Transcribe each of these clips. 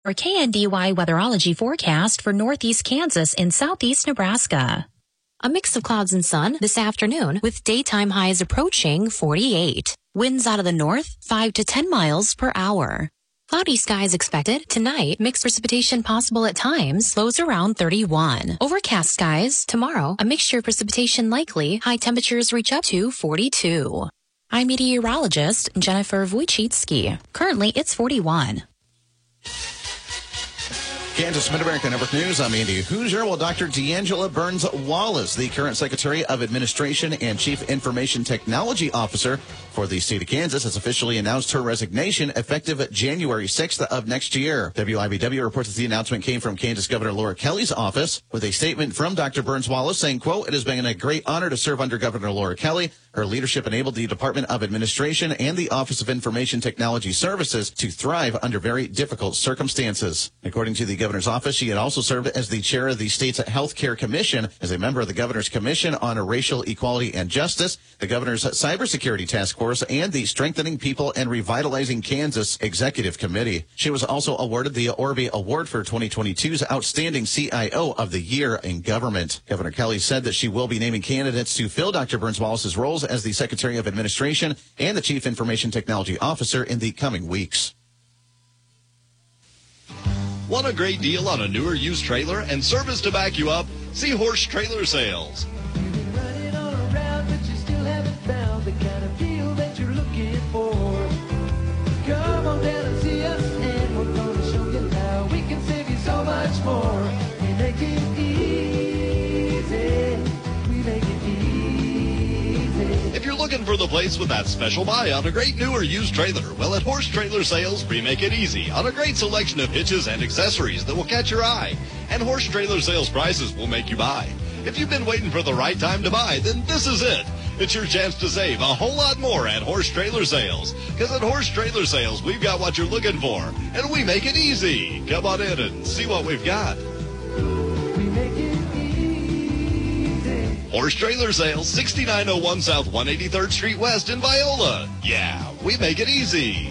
Or KNDY weatherology forecast for northeast Kansas and southeast Nebraska. A mix of clouds and sun this afternoon with daytime highs approaching 48. Winds out of the north 5 to 10 miles per hour. Cloudy skies expected. Tonight, mixed precipitation possible at times, lows around 31. Overcast skies. Tomorrow, a mixture of precipitation likely. High temperatures reach up to 42. I'm meteorologist Jennifer Wojcicki. Currently, it's 41. Kansas Mid-America Network News, I'm Andy Hoosier. Well, Dr. Deangela Burns-Wallace, the current Secretary of Administration and Chief Information Technology Officer for the state of Kansas, has officially announced her resignation effective January 6th of next year. WIBW reports that the announcement came from Kansas Governor Laura Kelly's office with a statement from Dr. Burns-Wallace saying, quote, "It has been a great honor to serve under Governor Laura Kelly. Her leadership enabled the Department of Administration and the Office of Information Technology Services to thrive under very difficult circumstances." According to the governor's office, she had also served as the chair of the state's Health Care Commission, as a member of the governor's Commission on Racial Equality and Justice, the governor's Cybersecurity Task Force, and the Strengthening People and Revitalizing Kansas Executive Committee. She was also awarded the Orby Award for 2022's Outstanding CIO of the Year in Government. Governor Kelly said that she will be naming candidates to fill Dr. Burns-Wallace's roles as the Secretary of Administration and the Chief Information Technology Officer in the coming weeks. Want a great deal on a newer used trailer and service to back you up? See Horse Trailer Sales. You've been running all around, but you still haven't found the kind of deal that you're looking for. Come on down and see us, and we're going to show you how we can save you so much more. We make it easy. We make it easy. If you're looking for the place with that special buy on a great new or used trailer, well, at Horse Trailer Sales, we make it easy on a great selection of hitches and accessories that will catch your eye. And Horse Trailer Sales prices will make you buy. If you've been waiting for the right time to buy, then this is it. It's your chance to save a whole lot more at Horse Trailer Sales. Because at Horse Trailer Sales, we've got what you're looking for, and we make it easy. Come on in and see what we've got. We make it easy. Horse Trailer Sales, 6901 South 183rd Street West in Viola. Yeah, we make it easy.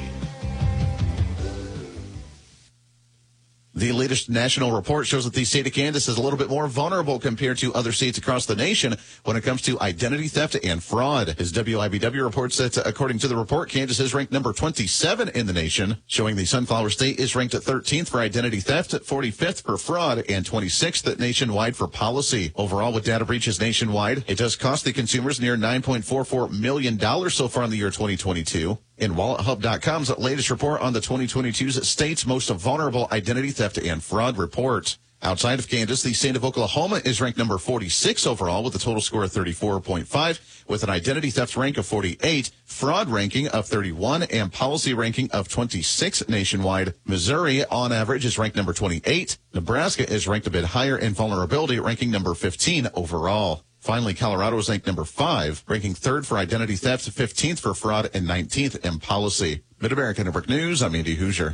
The latest national report shows that the state of Kansas is a little bit more vulnerable compared to other states across the nation when it comes to identity theft and fraud. As WIBW reports that, according to the report, Kansas is ranked number 27 in the nation, showing the Sunflower State is ranked at 13th for identity theft, 45th for fraud, and 26th nationwide for policy. Overall, with data breaches nationwide, it does cost the consumers near $9.44 million so far in the year 2022. In WalletHub.com's latest report on the 2022's state's most vulnerable identity theft and fraud report. Outside of Kansas, the state of Oklahoma is ranked number 46 overall with a total score of 34.5, with an identity theft rank of 48, fraud ranking of 31, and policy ranking of 26 nationwide. Missouri, on average, is ranked number 28. Nebraska is ranked a bit higher in vulnerability, ranking number 15 overall. Finally, Colorado is ranked number 5, ranking 3rd for identity theft, 15th for fraud, and 19th in policy. Mid-America Network News, I'm Andy Hoosier.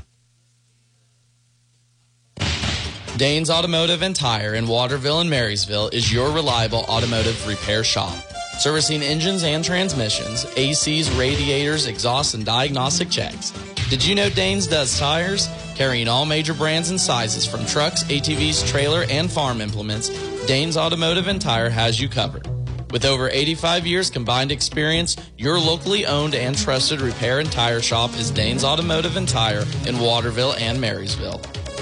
Danes Automotive and Tire in Waterville and Marysville is your reliable automotive repair shop. Servicing engines and transmissions, ACs, radiators, exhausts, and diagnostic checks. Did you know Danes does tires? Carrying all major brands and sizes from trucks, ATVs, trailer, and farm implements, Danes Automotive and Tire has you covered. With over 85 years combined experience, your locally owned and trusted repair and tire shop is Danes Automotive and Tire in Waterville and Marysville.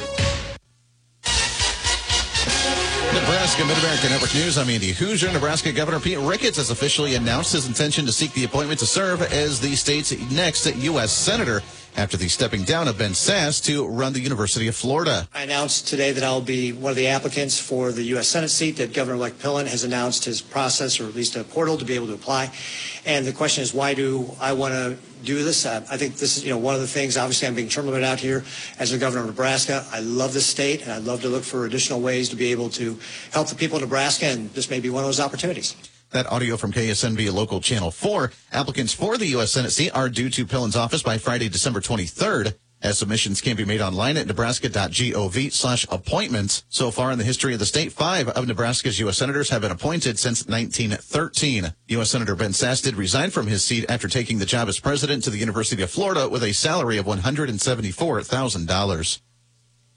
Nebraska Mid-America Network News, I'm Andy Hoosier. Nebraska Governor Pete Ricketts has officially announced his intention to seek the appointment to serve as the state's next U.S. Senator after the stepping down of Ben Sasse to run the University of Florida. I announced today that I'll be one of the applicants for the U.S. Senate seat, that Governor-elect Pillen has announced his process, or at least a portal to be able to apply. And the question is, why do I want to do this? I think this is, one of the things. Obviously, I'm being term limited out here as the governor of Nebraska. I love this state, and I'd love to look for additional ways to be able to help the people of Nebraska, and this may be one of those opportunities. That audio from KSNB Local Channel 4. Applicants for the U.S. Senate seat are due to Pillen's office by Friday, December 23rd. As submissions can be made online at nebraska.gov/appointments. So far in the history of the state, 5 of Nebraska's U.S. senators have been appointed since 1913. U.S. Senator Ben Sasse did resign from his seat after taking the job as president to the University of Florida with a salary of $174,000.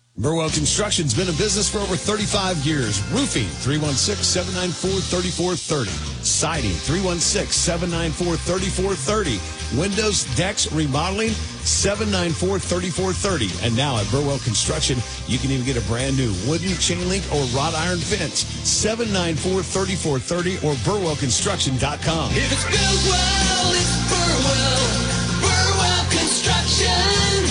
Burwell Construction's been in business for over 35 years. Roofing, 316-794-3430. Siding, 316-794-3430. Windows, decks, remodeling, 794-3430. And now at Burwell Construction, you can even get a brand new wooden, chain link, or wrought iron fence. 794-3430 or burwellconstruction.com. If it's Burwell, it's Burwell. Burwell Construction.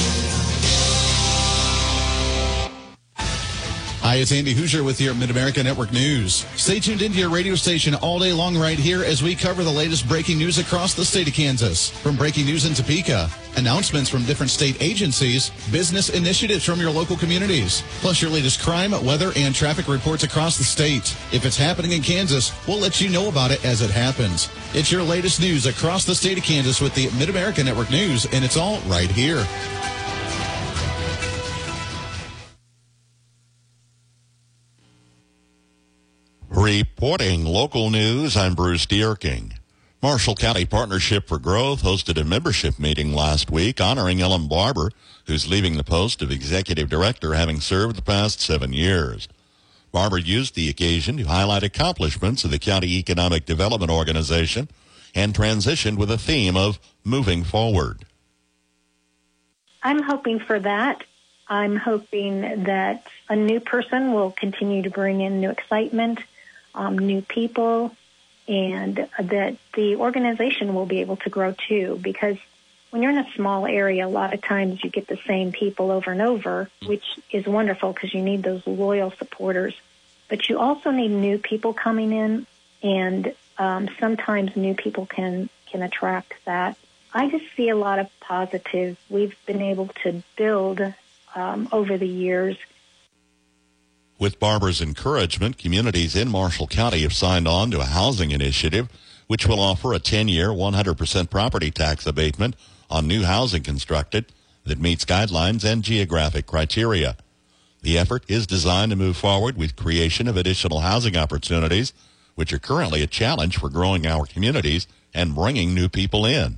Hi, it's Andy Hoosier with your Mid-America Network News. Stay tuned into your radio station all day long right here as we cover the latest breaking news across the state of Kansas. From breaking news in Topeka, announcements from different state agencies, business initiatives from your local communities, plus your latest crime, weather, and traffic reports across the state. If it's happening in Kansas, we'll let you know about it as it happens. It's your latest news across the state of Kansas with the Mid-America Network News, and it's all right here. Reporting local news, I'm Bruce Dierking. Marshall County Partnership for Growth hosted a membership meeting last week honoring Ellen Barber, who's leaving the post of executive director, having served the past 7 years. Barber used the occasion to highlight accomplishments of the County Economic Development Organization and transitioned with a theme of moving forward. I'm hoping for that. I'm hoping that a new person will continue to bring in new excitement, new people, and that the organization will be able to grow too, because when you're in a small area, a lot of times you get the same people over and over, which is wonderful because you need those loyal supporters. But you also need new people coming in, and sometimes new people can attract that. I just see a lot of positive we've been able to build over the years. With Barber's encouragement, communities in Marshall County have signed on to a housing initiative which will offer a 10-year, 100% property tax abatement on new housing constructed that meets guidelines and geographic criteria. The effort is designed to move forward with creation of additional housing opportunities, which are currently a challenge for growing our communities and bringing new people in.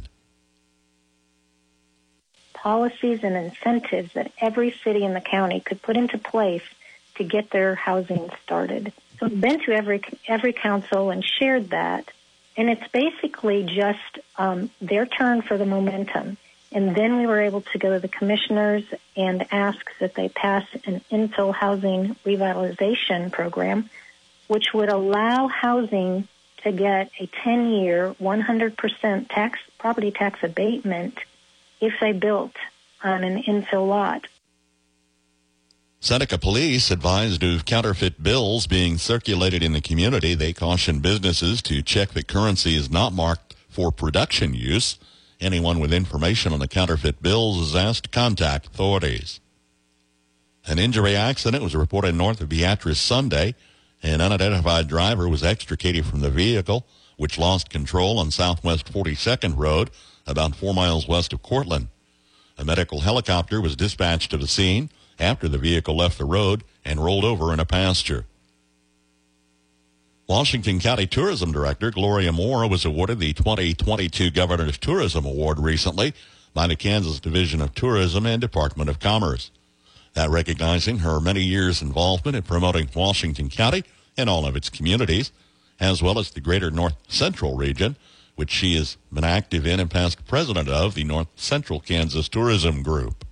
Policies and incentives that every city in the county could put into place to get their housing started. So we've been to every council and shared that, and it's basically just their turn for the momentum. And then we were able to go to the commissioners and ask that they pass an infill housing revitalization program, which would allow housing to get a 10-year, 100% property tax abatement if they built on an infill lot. Seneca Police advised of counterfeit bills being circulated in the community. They caution businesses to check that currency is not marked for production use. Anyone with information on the counterfeit bills is asked to contact authorities. An injury accident was reported north of Beatrice Sunday. An unidentified driver was extricated from the vehicle, which lost control on Southwest 42nd Road, about 4 miles west of Cortland. A medical helicopter was dispatched to the scene after the vehicle left the road and rolled over in a pasture. Washington County Tourism Director Gloria Moore was awarded the 2022 Governor's Tourism Award recently by the Kansas Division of Tourism and Department of Commerce. That recognizing her many years' involvement in promoting Washington County and all of its communities, as well as the greater North Central region, which she has been active in and past president of the North Central Kansas Tourism Group.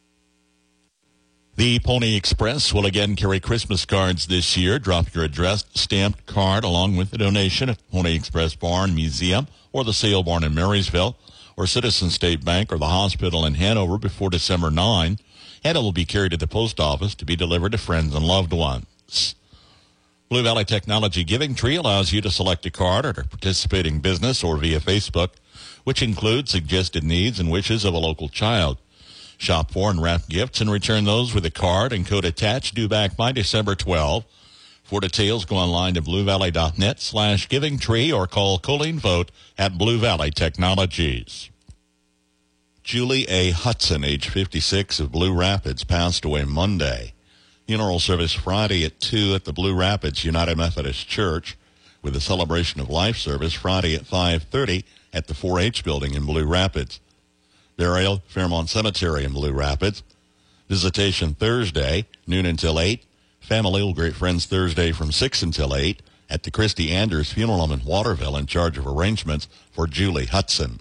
The Pony Express will again carry Christmas cards this year. Drop your addressed stamped card along with a donation at Pony Express Barn Museum or the Sale Barn in Marysville or Citizen State Bank or the hospital in Hanover before December 9, and it will be carried to the post office to be delivered to friends and loved ones. Blue Valley Technology Giving Tree allows you to select a card at a participating business or via Facebook, which includes suggested needs and wishes of a local child. Shop for and wrap gifts and return those with a card and code attached due back by December 12. For details, go online to bluevalley.net/givingtree or call Colleen Vogt at Blue Valley Technologies. Julie A. Hudson, age 56, of Blue Rapids, passed away Monday. Funeral service Friday at 2 at the Blue Rapids United Methodist Church, with a celebration of life service Friday at 5:30 at the 4-H building in Blue Rapids. Burial, Fairmont Cemetery in Blue Rapids. Visitation Thursday, noon until 8. Family will greet friends Thursday from 6 until 8 at the Christy Anders Funeral Home in Waterville, in charge of arrangements for Julie Hudson.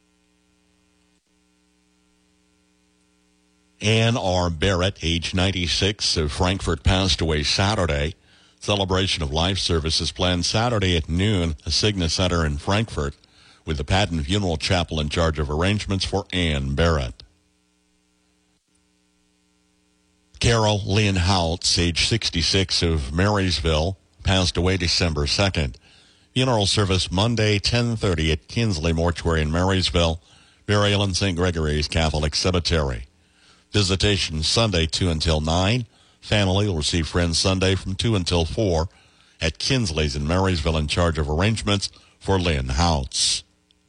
Ann R. Barrett, age 96, of Frankfort, passed away Saturday. Celebration of life service is planned Saturday at noon, at Cigna Center in Frankfort, with the Patton Funeral Chapel in charge of arrangements for Ann Barrett. Carol Lynn Houtz, age 66, of Marysville, passed away December 2nd. Funeral service Monday, 10:30 at Kinsley Mortuary in Marysville. Burial in St. Gregory's Catholic Cemetery. Visitation Sunday, 2 until 9. Family will receive friends Sunday from 2 until 4 at Kinsley's in Marysville, in charge of arrangements for Lynn Houtz.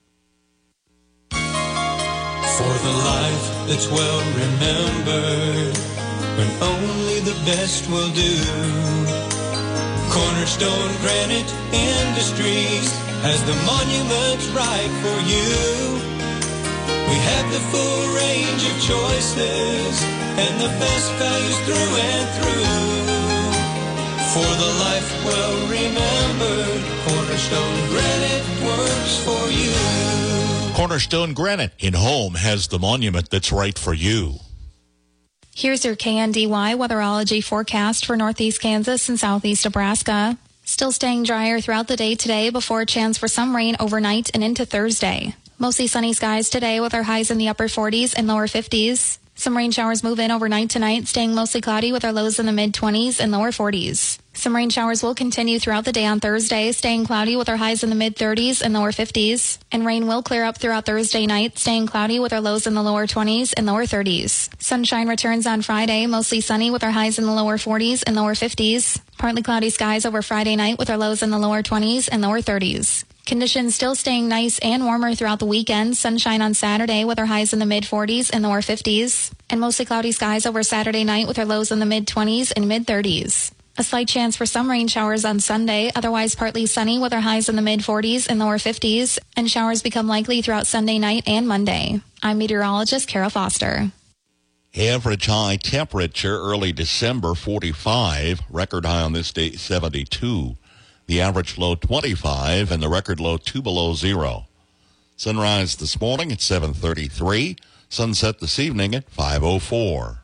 For the life that's well remembered, when only the best will do, Cornerstone Granite Industries has the monument right for you. We have the full range of choices and the best values through and through. For the life well remembered, Cornerstone Granite works for you. Cornerstone Granite in Home has the monument that's right for you. Here's your KNDY weatherology forecast for northeast Kansas and southeast Nebraska. Still staying drier throughout the day today before a chance for some rain overnight and into Thursday. Mostly sunny skies today with our highs in the upper 40s and lower 50s. Some rain showers move in overnight tonight, staying mostly cloudy with our lows in the mid-20s and lower 40s. Some rain showers will continue throughout the day on Thursday, staying cloudy with our highs in the mid-30s and lower 50s. And rain will clear up throughout Thursday night, staying cloudy with our lows in the lower 20s and lower 30s. Sunshine returns on Friday, mostly sunny with our highs in the lower 40s and lower 50s. Partly cloudy skies over Friday night with our lows in the lower 20s and lower 30s. Conditions still staying nice and warmer throughout the weekend. Sunshine on Saturday with our highs in the mid-40s and lower 50s. And mostly cloudy skies over Saturday night with our lows in the mid-20s and mid-30s. A slight chance for some rain showers on Sunday, otherwise partly sunny with our highs in the mid-40s and lower 50s. And showers become likely throughout Sunday night and Monday. I'm meteorologist Kara Foster. Average high temperature early December, 45. Record high on this date, 72. The average low 25 and the record low 2 below zero. Sunrise this morning at 7:33. Sunset this evening at 5:04.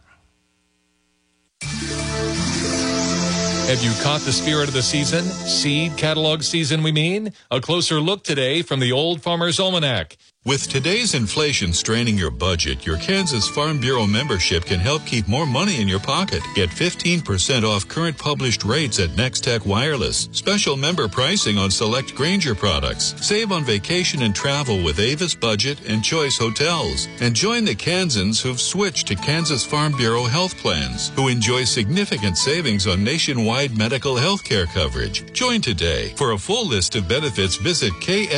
Have you caught the spirit of the season? Seed catalog season, we mean? A closer look today from the Old Farmer's Almanac. With today's inflation straining your budget, your Kansas Farm Bureau membership can help keep more money in your pocket. Get 15% off current published rates at Nextech Wireless. Special member pricing on select Grainger products. Save on vacation and travel with Avis Budget and Choice Hotels. And join the Kansans who've switched to Kansas Farm Bureau health plans, who enjoy significant savings on nationwide medical health care coverage. Join today. For a full list of benefits, visit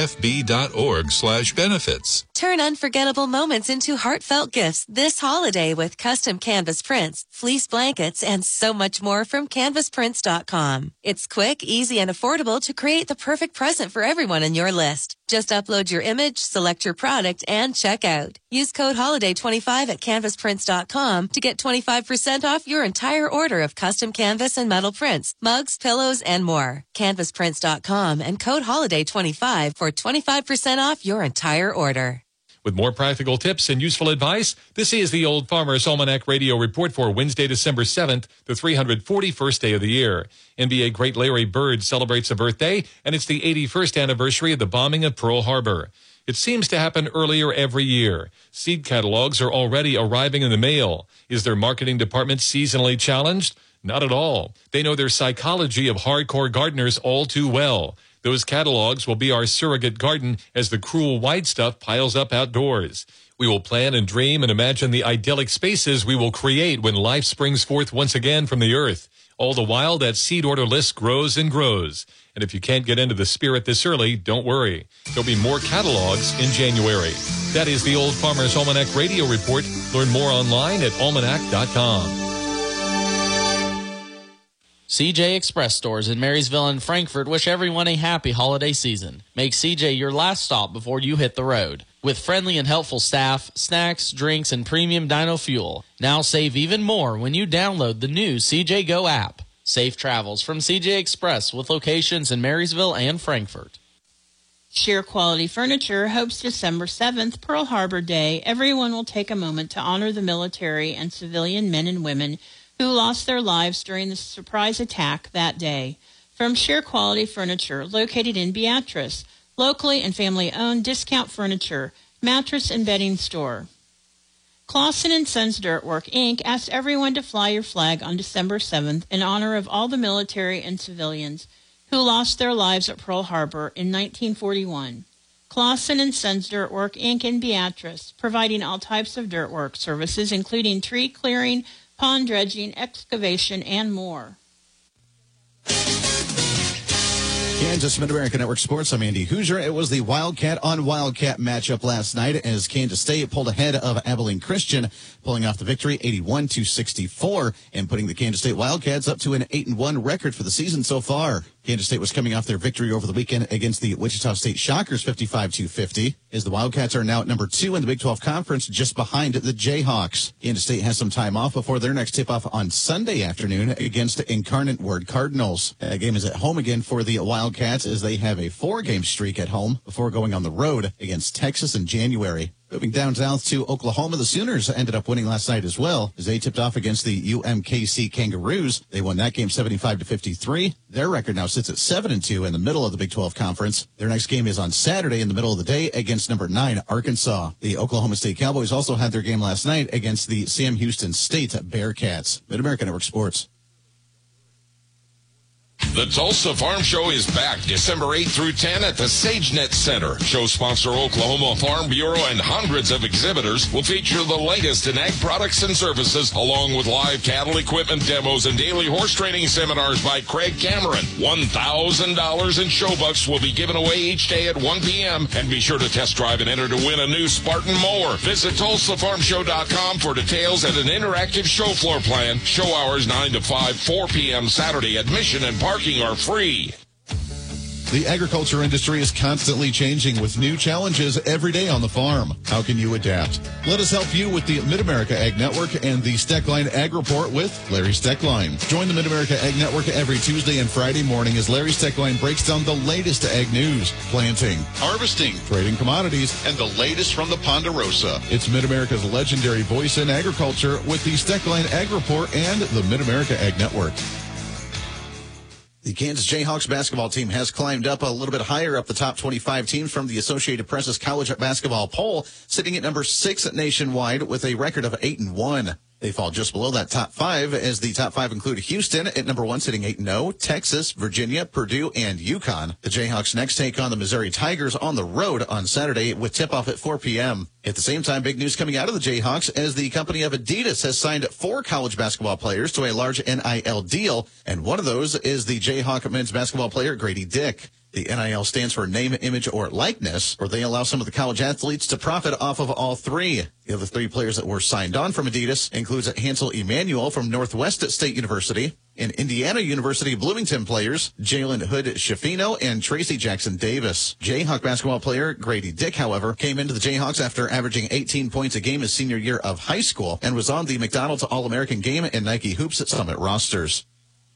kfb.org/benefits. Turn unforgettable moments into heartfelt gifts this holiday with custom canvas prints, fleece blankets, and so much more from canvasprints.com. It's quick, easy, and affordable to create the perfect present for everyone in your list. Just upload your image, select your product, and check out. Use code HOLIDAY25 at canvasprints.com to get 25% off your entire order of custom canvas and metal prints, mugs, pillows, and more. Canvasprints.com and code HOLIDAY25 for 25% off your entire order. With more practical tips and useful advice, this is the Old Farmer's Almanac Radio Report for Wednesday, December 7th, the 341st day of the year. NBA great Larry Bird celebrates a birthday, and it's the 81st anniversary of the bombing of Pearl Harbor. It seems to happen earlier every year. Seed catalogs are already arriving in the mail. Is their marketing department seasonally challenged? Not at all. They know their psychology of hardcore gardeners all too well. Those catalogs will be our surrogate garden as the cruel white stuff piles up outdoors. We will plan and dream and imagine the idyllic spaces we will create when life springs forth once again from the earth. All the while, that seed order list grows and grows. And if you can't get into the spirit this early, don't worry. There'll be more catalogs in January. That is the Old Farmer's Almanac Radio Report. Learn more online at almanac.com. CJ Express stores in Marysville and Frankfort wish everyone a happy holiday season. Make CJ your last stop before you hit the road. With friendly and helpful staff, snacks, drinks, and premium dyno fuel. Now save even more when you download the new CJ Go app. Safe travels from CJ Express with locations in Marysville and Frankfort. Sheer Quality Furniture hopes December 7th, Pearl Harbor Day, everyone will take a moment to honor the military and civilian men and women who lost their lives during the surprise attack that day. From Sheer Quality Furniture, located in Beatrice, locally and family-owned discount furniture, mattress and bedding store. Clausen & Sons Dirtwork, Inc. asked everyone to fly your flag on December 7th in honor of all the military and civilians who lost their lives at Pearl Harbor in 1941. Clausen & Sons Dirtwork, Inc. in Beatrice, providing all types of dirtwork services, including tree clearing, pond dredging, excavation, and more. Kansas Mid-America Network Sports. I'm Andy Hoosier. It was the Wildcat on Wildcat matchup last night as Kansas State pulled ahead of Abilene Christian, pulling off the victory 81-64 and putting the Kansas State Wildcats up to an 8-1 record for the season so far. Kansas State was coming off their victory over the weekend against the Wichita State Shockers 55-50, as the Wildcats are now at number 2 in the Big 12 Conference, just behind the Jayhawks. Kansas State has some time off before their next tip-off on Sunday afternoon against Incarnate Word Cardinals. That game is at home again for the Wildcats as they have a 4-game streak at home before going on the road against Texas in January. Moving down south to Oklahoma, the Sooners ended up winning last night as well as they tipped off against the UMKC Kangaroos. They won that game 75-53. Their record now sits at 7-2 in the middle of the Big 12 Conference. Their next game is on Saturday in the middle of the day against number 9 Arkansas. The Oklahoma State Cowboys also had their game last night against the Sam Houston State Bearcats. Mid-America Network Sports. The Tulsa Farm Show is back December 8th through 10 at the SageNet Center. Show sponsor Oklahoma Farm Bureau and hundreds of exhibitors will feature the latest in ag products and services, along with live cattle equipment demos and daily horse training seminars by Craig Cameron. $1,000 in show bucks will be given away each day at 1 p.m. And be sure to test drive and enter to win a new Spartan mower. Visit TulsaFarmShow.com for details and an interactive show floor plan. Show hours 9 to 5, 4 p.m. Saturday. Admission and parking are free. The agriculture industry is constantly changing with new challenges every day on the farm. How can you adapt? Let us help you with the Mid-America Ag Network and the Steckline Ag Report with Larry Steckline. Join the Mid-America Ag Network every Tuesday and Friday morning as Larry Steckline breaks down the latest ag news, planting, harvesting, trading commodities, and the latest from the Ponderosa. It's Mid-America's legendary voice in agriculture with the Steckline Ag Report and the Mid-America Ag Network. The Kansas Jayhawks basketball team has climbed up a little bit higher up the top 25 teams from the Associated Press's college basketball poll, sitting at number 6 nationwide with a record of 8-1. They fall just below that top 5 as the top 5 include Houston at number 1 sitting 8-0, Texas, Virginia, Purdue, and UConn. The Jayhawks next take on the Missouri Tigers on the road on Saturday with tip-off at 4 p.m. At the same time, big news coming out of the Jayhawks as the company of Adidas has signed 4 college basketball players to a large NIL deal, and one of those is the Jayhawk men's basketball player Grady Dick. The NIL stands for name, image, or likeness, where they allow some of the college athletes to profit off of all 3. The other 3 players that were signed on from Adidas includes Hansel Emmanuel from Northwest State University and Indiana University Bloomington players Jalen Hood Schifino and Tracy Jackson Davis. Jayhawk basketball player Grady Dick, however, came into the Jayhawks after averaging 18 points a game his senior year of high school and was on the McDonald's All-American Game and Nike Hoops at Summit rosters.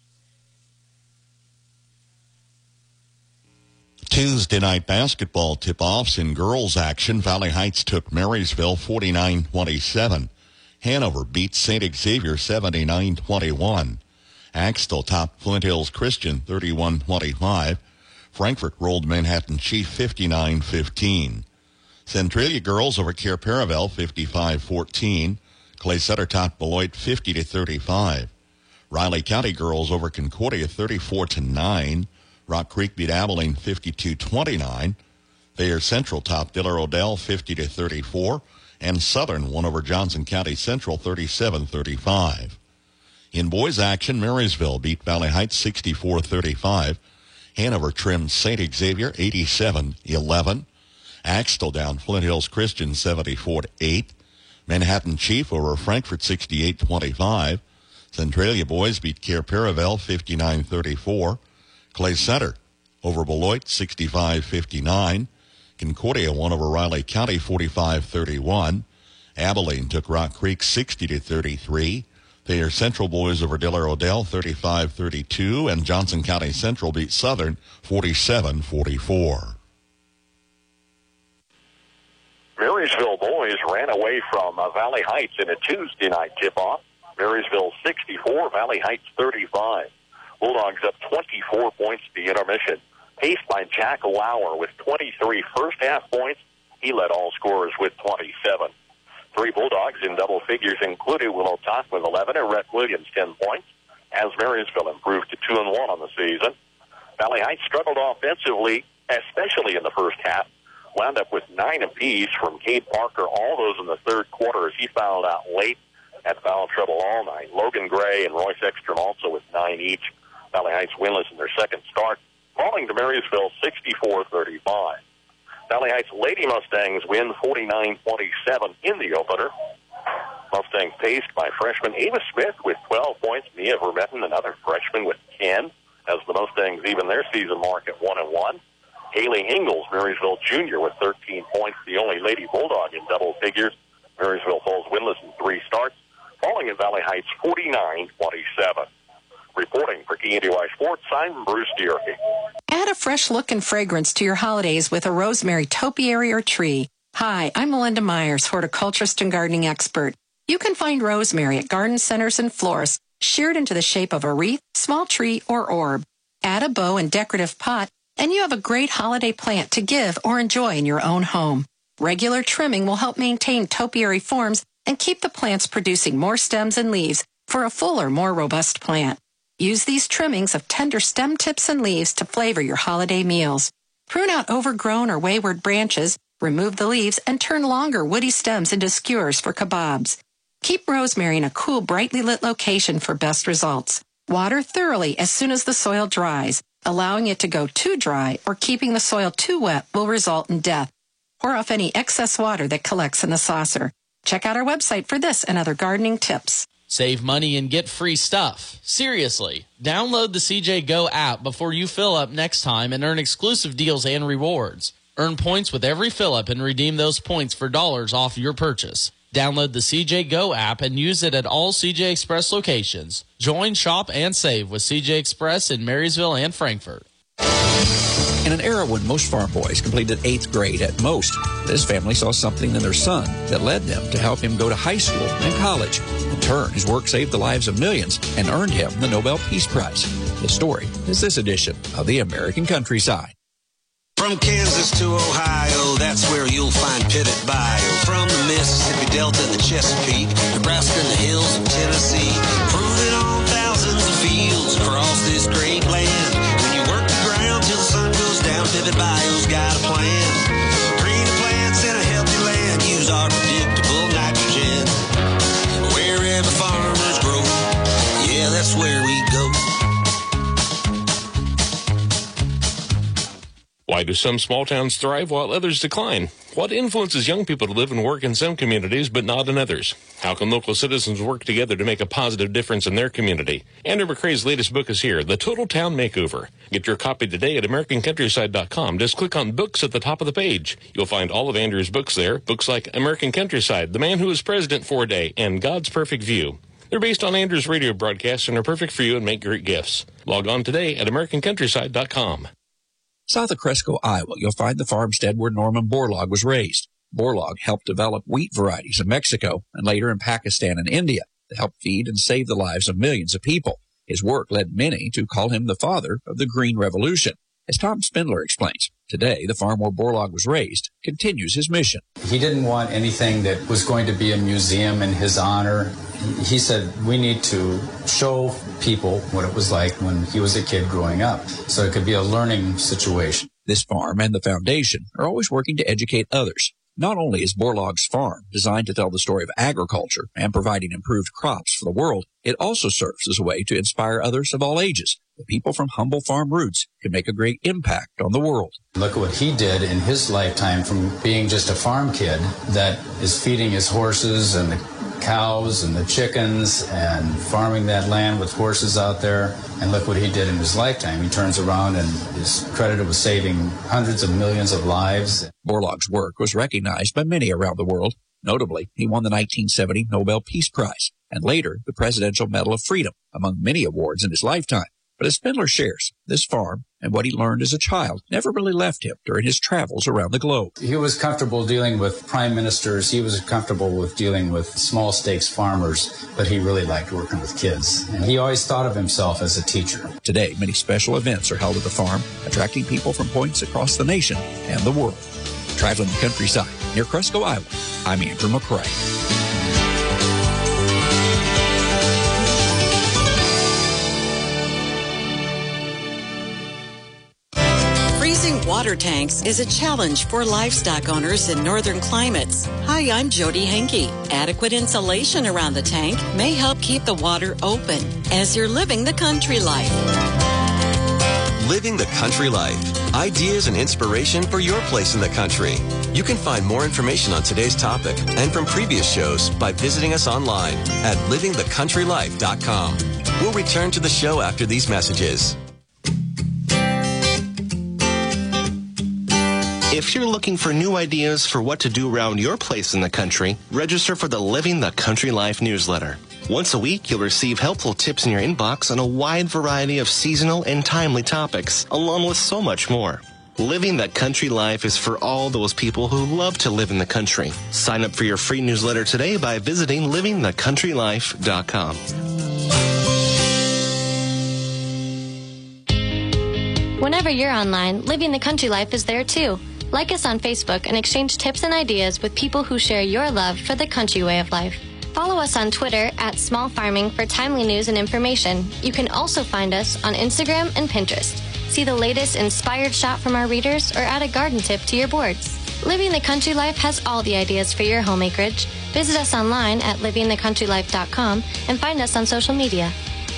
Tuesday night basketball tip-offs in girls action. Valley Heights took Marysville 49-27. Hanover beat St. Xavier 79-21. Axtell topped Flint Hills Christian 31-25. Frankfort rolled Manhattan Chief 59-15. Centralia girls over Cair Paravel 55-14. Clay Sutter topped Beloit 50-35. Riley County girls over Concordia 34-9. Rock Creek beat Abilene 52-29. Thayer Central topped Diller Odell 50-34. And Southern won over Johnson County Central 37-35. In boys action, Marysville beat Valley Heights 64-35. Hanover trimmed St. Xavier 87-11. Axtell down Flint Hills Christian 74-8. Manhattan Chief over Frankfort 68-25. Centralia boys beat Cair Paravel 59-34. Clay Center over Beloit 65-59. Concordia won over Riley County 45-31. Abilene took Rock Creek 60-33. Thayer Central boys over Diller Odell 35-32. And Johnson County Central beat Southern 47-44. Marysville boys ran away from Valley Heights in a Tuesday night tip-off. Marysville 64, Valley Heights 35. Bulldogs up 24 points at the intermission. Paced by Jack Lauer with 23 first-half points. He led all scorers with 27. 3 Bulldogs in double figures included Willow Tock with 11 and Rhett Williams 10 points, as Marysville improved to 2-1 on the season. Valley Heights struggled offensively, especially in the first half. Wound up with 9 apiece from Cade Parker, all those in the third quarter as he fouled out late, had foul trouble all night. Logan Gray and Royce Ekstrom also with 9 each. Valley Heights winless in their second start, falling to Marysville 64-35. Valley Heights Lady Mustangs win 49-27 in the opener. Mustangs paced by freshman Ava Smith with 12 points. Mia Vermetten, another freshman, with 10, as the Mustangs even their season mark at 1-1. Haley Ingalls, Marysville Jr., with 13 points, the only Lady Bulldog in double figures. Marysville falls winless in 3 starts, falling in Valley Heights 49-27. Reporting for KNDY Sports, I'm Bruce Diorke. Add a fresh look and fragrance to your holidays with a rosemary topiary or tree. Hi, I'm Melinda Myers, horticulturist and gardening expert. You can find rosemary at garden centers and florists, sheared into the shape of a wreath, small tree, or orb. Add a bow and decorative pot, and you have a great holiday plant to give or enjoy in your own home. Regular trimming will help maintain topiary forms and keep the plants producing more stems and leaves for a fuller, more robust plant. Use these trimmings of tender stem tips and leaves to flavor your holiday meals. Prune out overgrown or wayward branches, remove the leaves, and turn longer woody stems into skewers for kebabs. Keep rosemary in a cool, brightly lit location for best results. Water thoroughly as soon as the soil dries. Allowing it to go too dry or keeping the soil too wet will result in death. Pour off any excess water that collects in the saucer. Check out our website for this and other gardening tips. Save money and get free stuff. Seriously, download the CJ Go app before you fill up next time and earn exclusive deals and rewards. Earn points with every fill up and redeem those points for dollars off your purchase. Download the CJ Go app and use it at all CJ Express locations. Join, shop, and save with CJ Express in Marysville and Frankfort. In an era when most farm boys completed 8th grade at most, this family saw something in their son that led them to help him go to high school and college. In turn, his work saved the lives of millions and earned him the Nobel Peace Prize. His story is this edition of The American Countryside. From Kansas to Ohio, that's where you'll find Pivot Bio. From the Mississippi Delta to the Chesapeake, Nebraska and the hills of Tennessee, proving on thousands of fields across this great land. When you work the ground till the sun goes down, Pivot Bio's got a plan. Greener plants in a healthy land, use our predictable nitrogen. Wherever farmers grow, yeah, that's where we go. Why do some small towns thrive while others decline? What influences young people to live and work in some communities but not in others? How can local citizens work together to make a positive difference in their community? Andrew McCrae's latest book is here, The Total Town Makeover. Get your copy today at AmericanCountryside.com. Just click on Books at the top of the page. You'll find all of Andrew's books there. Books like American Countryside, The Man Who Was President for a Day, and God's Perfect View. They're based on Andrew's radio broadcasts and are perfect for you and make great gifts. Log on today at AmericanCountryside.com. South of Cresco, Iowa, you'll find the farmstead where Norman Borlaug was raised. Borlaug helped develop wheat varieties in Mexico and later in Pakistan and India to help feed and save the lives of millions of people. His work led many to call him the father of the Green Revolution. As Tom Spindler explains, today the farm where Borlaug was raised continues his mission. He didn't want anything that was going to be a museum in his honor. He said, we need to show people what it was like when he was a kid growing up, so it could be a learning situation. This farm and the foundation are always working to educate others. Not only is Borlaug's farm designed to tell the story of agriculture and providing improved crops for the world, it also serves as a way to inspire others of all ages. the people from humble farm roots can make a great impact on the world. Look at what he did in his lifetime from being just a farm kid that is feeding his horses and the cows and the chickens and farming that land with horses out there. And look what he did in his lifetime. He turns around and is credited with saving hundreds of millions of lives. Borlaug's work was recognized by many around the world. Notably, he won the 1970 Nobel Peace Prize and later the Presidential Medal of Freedom, among many awards in his lifetime. But as Spindler shares, this farm and what he learned as a child never really left him during his travels around the globe. He was comfortable dealing with prime ministers. He was comfortable with dealing with small stakes farmers, but he really liked working with kids. And he always thought of himself as a teacher. Today, many special events are held at the farm, attracting people from points across the nation and the world. Traveling the countryside near Cresco, Iowa, I'm Andrew McCrae. Freezing water tanks is a challenge for livestock owners in northern climates. Hi, I'm Jody Henke. Adequate insulation around the tank may help keep the water open as you're living the country life. Living the Country Life. Ideas and inspiration for your place in the country. You can find more information on today's topic and from previous shows by visiting us online at livingthecountrylife.com. We'll return to the show after these messages. If you're looking for new ideas for what to do around your place in the country, register for the Living the Country Life newsletter. Once a week, you'll receive helpful tips in your inbox on a wide variety of seasonal and timely topics, along with so much more. Living the Country Life is for all those people who love to live in the country. Sign up for your free newsletter today by visiting livingthecountrylife.com. Whenever you're online, Living the Country Life is there too. Like us on Facebook and exchange tips and ideas with people who share your love for the country way of life. Follow us on Twitter at Small Farming for timely news and information. You can also find us on Instagram and Pinterest. See the latest inspired shot from our readers or add a garden tip to your boards. Living the Country Life has all the ideas for your home acreage. Visit us online at livingthecountrylife.com and find us on social media.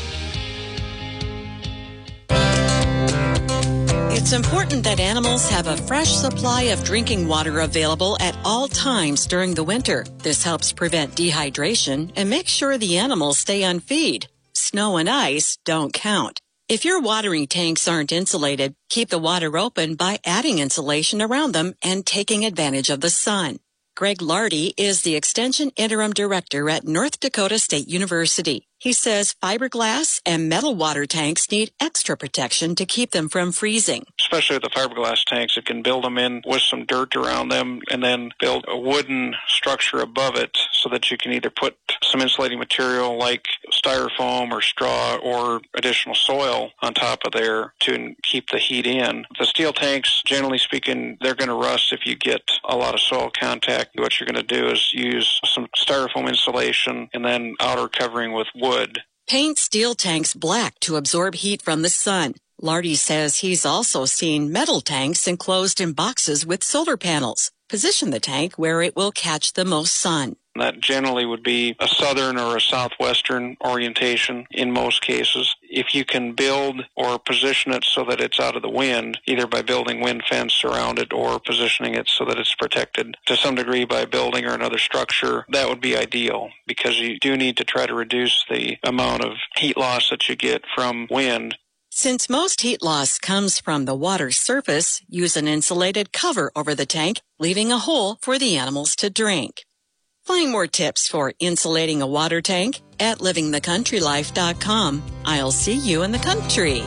It's important that animals have a fresh supply of drinking water available at all times during the winter. This helps prevent dehydration and makes sure the animals stay on feed. Snow and ice don't count. If your watering tanks aren't insulated, keep the water open by adding insulation around them and taking advantage of the sun. Greg Lardy is the Extension Interim Director at North Dakota State University. He says fiberglass and metal water tanks need extra protection to keep them from freezing. Especially with the fiberglass tanks, it can build them in with some dirt around them and then build a wooden structure above it so that you can either put some insulating material like styrofoam or straw or additional soil on top of there to keep the heat in. The steel tanks, generally speaking, they're going to rust if you get a lot of soil contact. What you're going to do is use some styrofoam insulation and then outer covering with wood. Paint steel tanks black to absorb heat from the sun. Lardy says he's also seen metal tanks enclosed in boxes with solar panels. Position the tank where it will catch the most sun. That generally would be a southern or a southwestern orientation in most cases. If you can build or position it so that it's out of the wind, either by building wind fence around it or positioning it so that it's protected to some degree by a building or another structure, that would be ideal because you do need to try to reduce the amount of heat loss that you get from wind. Since most heat loss comes from the water's surface, use an insulated cover over the tank, leaving a hole for the animals to drink. Find more tips for insulating a water tank at livingthecountrylife.com. I'll see you in the country.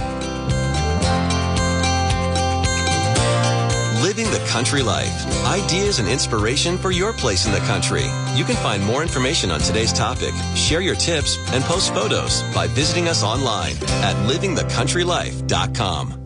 Living the Country Life. Ideas and inspiration for your place in the country. You can find more information on today's topic, share your tips, and post photos by visiting us online at livingthecountrylife.com.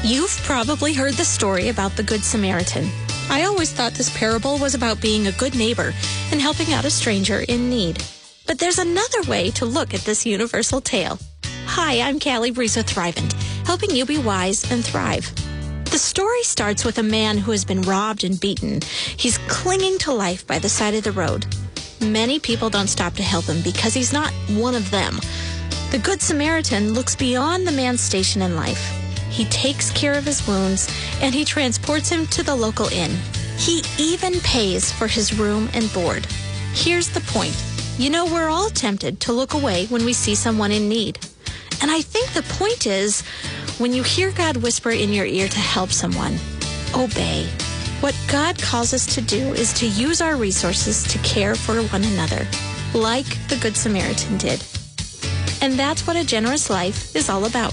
You've probably heard the story about the Good Samaritan. I always thought this parable was about being a good neighbor and helping out a stranger in need. But there's another way to look at this universal tale. Hi, I'm Callie Breeze with Thrivent, helping you be wise and thrive. The story starts with a man who has been robbed and beaten. He's clinging to life by the side of the road. Many people don't stop to help him because he's not one of them. The Good Samaritan looks beyond the man's station in life. He takes care of his wounds, and he transports him to the local inn. He even pays for his room and board. Here's the point. You know, we're all tempted to look away when we see someone in need. And I think the point is, when you hear God whisper in your ear to help someone, obey. What God calls us to do is to use our resources to care for one another, like the Good Samaritan did. And that's what a generous life is all about.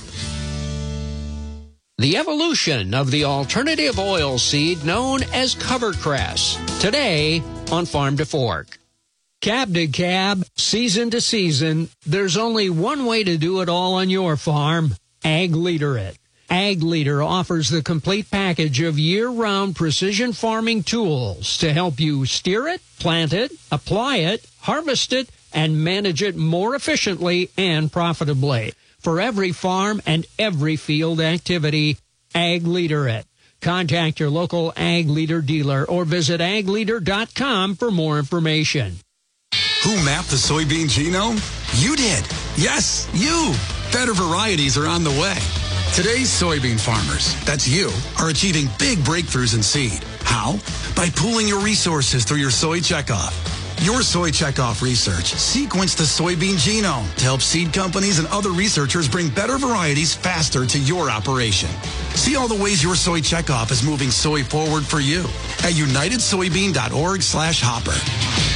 The evolution of the alternative oil seed known as covercress. Today on Farm to Fork. Cab to cab, season to season, there's only one way to do it all on your farm. Ag Leader it. Ag Leader offers the complete package of year-round precision farming tools to help you steer it, plant it, apply it, harvest it, and manage it more efficiently and profitably. For every farm and every field activity, Ag Leader it. Contact your local Ag Leader dealer or visit agleader.com for more information. Who mapped the soybean genome? You did. Yes, you. Better varieties are on the way. Today's soybean farmers, that's you, are achieving big breakthroughs in seed. How? By pooling your resources through your Soy Checkoff. Your Soy Checkoff research sequenced the soybean genome to help seed companies and other researchers bring better varieties faster to your operation. See all the ways your Soy Checkoff is moving soy forward for you at unitedsoybean.org/hopper.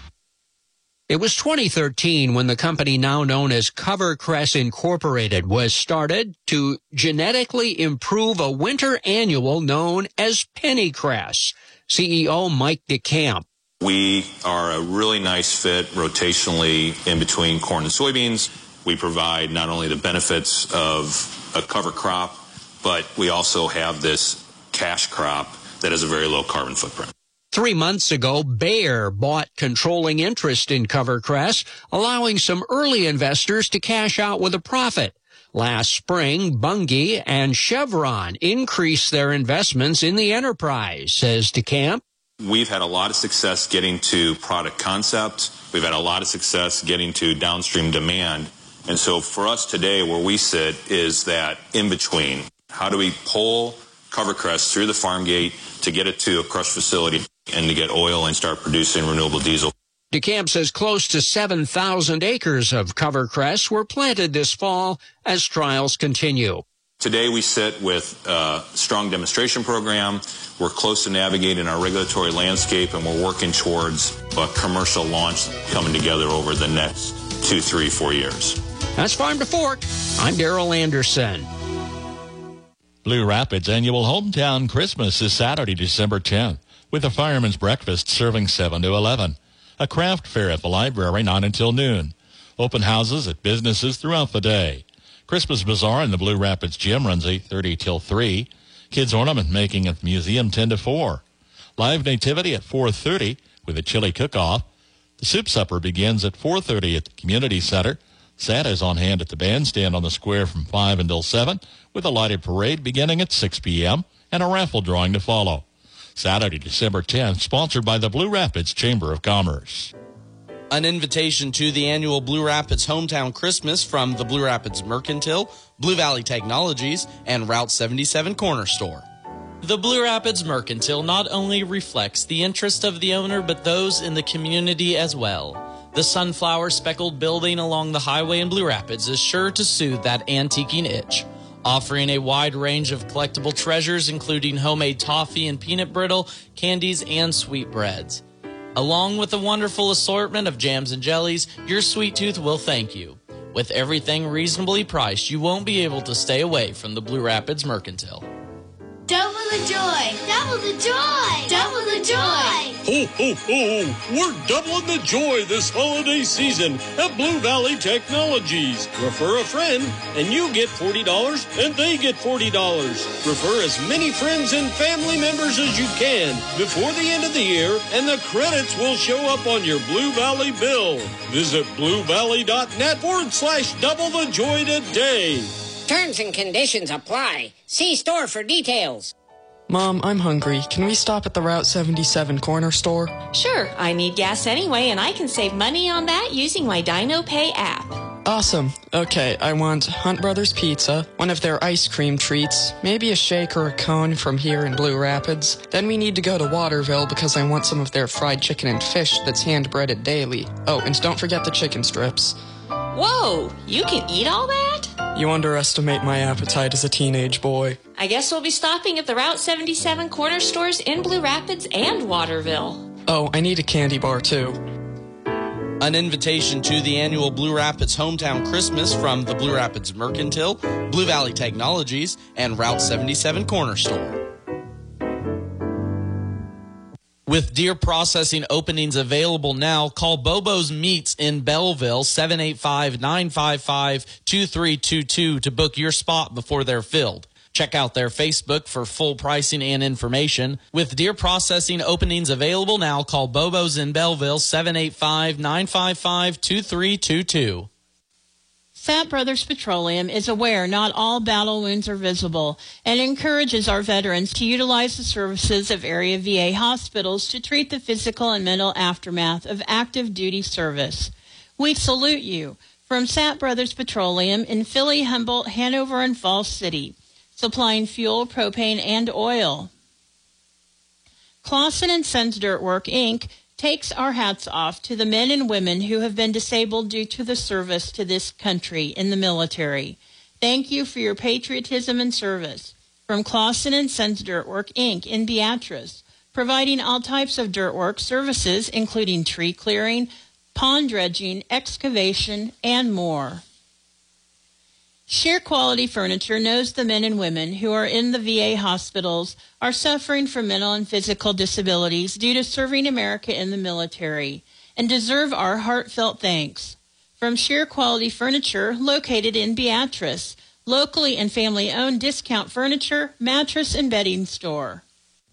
It was 2013 when the company now known as CoverCress Incorporated was started to genetically improve a winter annual known as pennycress. CEO Mike DeCamp. We are a really nice fit rotationally in between corn and soybeans. We provide not only the benefits of a cover crop, but we also have this cash crop that has a very low carbon footprint. 3 months ago, Bayer bought controlling interest in CoverCress, allowing some early investors to cash out with a profit. Last spring, Bunge and Chevron increased their investments in the enterprise, says DeCamp. We've had a lot of success getting to product concept. We've had a lot of success getting to downstream demand. And so for us today, where we sit is that in between. How do we pull CoverCress through the farm gate to get it to a crush facility and to get oil and start producing renewable diesel? DeCamp says close to 7,000 acres of CoverCress were planted this fall as trials continue. Today we sit with a strong demonstration program. We're close to navigating our regulatory landscape, and we're working towards a commercial launch coming together over the next 2, 3, 4 years. That's Farm to Fork. I'm Darrell Anderson. Blue Rapids' annual Hometown Christmas is Saturday, December 10th, with a fireman's breakfast serving 7 to 11. A craft fair at the library 9 until noon. Open houses at businesses throughout the day. Christmas Bazaar in the Blue Rapids Gym runs 8:30 till 3. Kids ornament making at the museum 10 to 4. Live nativity at 4:30 with a chili cook-off. The soup supper begins at 4:30 at the community center. Santa is on hand at the bandstand on the square from 5 until 7 with a lighted parade beginning at 6 p.m. and a raffle drawing to follow. Saturday, December 10th, sponsored by the Blue Rapids Chamber of Commerce. An invitation to the annual Blue Rapids Hometown Christmas from the Blue Rapids Mercantile, Blue Valley Technologies, and Route 77 Corner Store. The Blue Rapids Mercantile not only reflects the interest of the owner, but those in the community as well. The sunflower speckled building along the highway in Blue Rapids is sure to soothe that antiquing itch, offering a wide range of collectible treasures including homemade toffee and peanut brittle, candies, and sweetbreads. Along with a wonderful assortment of jams and jellies, your sweet tooth will thank you. With everything reasonably priced, you won't be able to stay away from the Blue Rapids Mercantile. Double the joy! Double Double the joy! Double the joy! Ho, ho, ho! We're doubling the joy this holiday season at Blue Valley Technologies. Refer a friend, and you get $40, and they get $40. Refer as many friends and family members as you can before the end of the year, and the credits will show up on your Blue Valley bill. Visit bluevalley.net/double the joy today. Terms and conditions apply. See store for details. Mom, I'm hungry. Can we stop at the Route 77 corner store? Sure. I need gas anyway, and I can save money on that using my DinoPay app. Awesome. Okay, I want Hunt Brothers Pizza, one of their ice cream treats, maybe a shake or a cone from here in Blue Rapids. Then we need to go to Waterville because I want some of their fried chicken and fish that's hand-breaded daily. Oh, and don't forget the chicken strips. Whoa! You can eat all that? You underestimate my appetite as a teenage boy. I guess we'll be stopping at the Route 77 corner stores in Blue Rapids and Waterville. Oh, I need a candy bar, too. An invitation to the annual Blue Rapids Hometown Christmas from the Blue Rapids Mercantile, Blue Valley Technologies, and Route 77 Corner Store. With deer processing openings available now, call Bobo's Meats in Belleville, 785-955-2322 to book your spot before they're filled. Check out their Facebook for full pricing and information. With deer processing openings available now, call Bobo's in Belleville, 785-955-2322. Fat Brothers Petroleum is aware not all battle wounds are visible and encourages our veterans to utilize the services of area VA hospitals to treat the physical and mental aftermath of active duty service. We salute you from Fat Brothers Petroleum in Philly, Humboldt, Hanover, and Falls City, supplying fuel, propane, and oil. Clausen & Sons Dirt Work, Inc. takes our hats off to the men and women who have been disabled due to the service to this country in the military. Thank you for your patriotism and service. From Clausen & Sons Dirt Work, Inc. in Beatrice, providing all types of dirt work services, including tree clearing, pond dredging, excavation, and more. Sheer Quality Furniture knows the men and women who are in the VA hospitals are suffering from mental and physical disabilities due to serving America in the military and deserve our heartfelt thanks. From Sheer Quality Furniture, located in Beatrice, locally and family-owned discount furniture, mattress, and bedding store.